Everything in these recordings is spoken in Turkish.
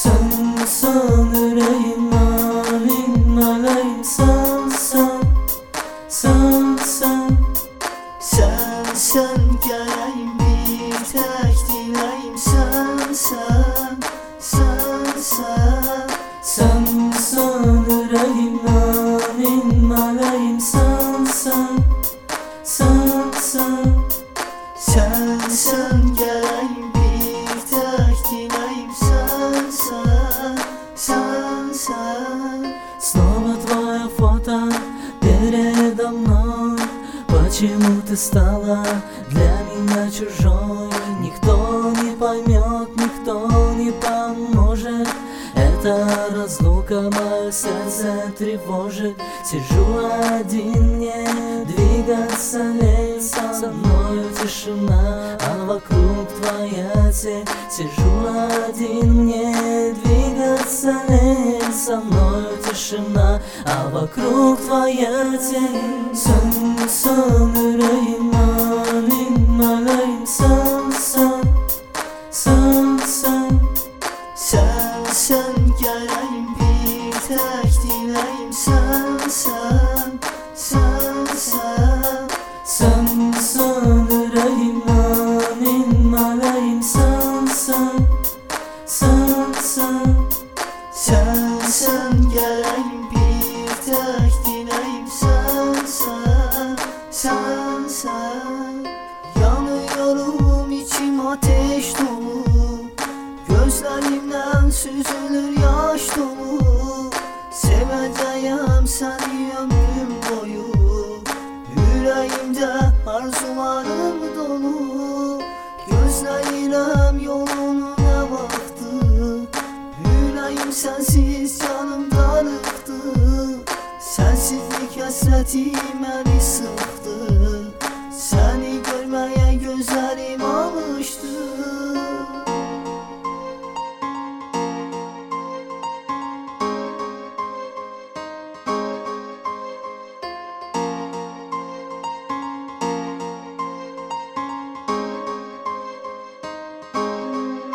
Sen yüreğim alim alayım sen geleyim bir tek dileyim Sen yüreğim alim alayım sen geleyim bir tek dileyim Снова твоя фото передо мной. Почему ты стала для меня чужой? Никто не поймет, никто не поможет. Эта разлука мое сердце тревожит. Сижу один, мне двигаться лень. Со мною тишина, а вокруг твоя тень. Сижу один, мне двигаться лень. Со мною тишина, а вокруг твоя тень. Sen yüreğim alim alayım Sen geleyim bir tek dileyim Sen yüreğim alim alayım Sen geleyim bir tek dileyim Yanıyorum, içim ateş dolu. Gözlerimden süzülür yaş dolu. Seveceğim seni ömrüm boyu. Yüreğimde arzularım dolu. Gözlerim yolunu ne baktı. Yüreğim sensiz canım darıktı. Sensizlik hasreti beni sıktı. Seni görmeye gözlerim alıştı.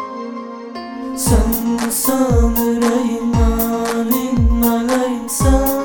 Sen yüreğim alim alayım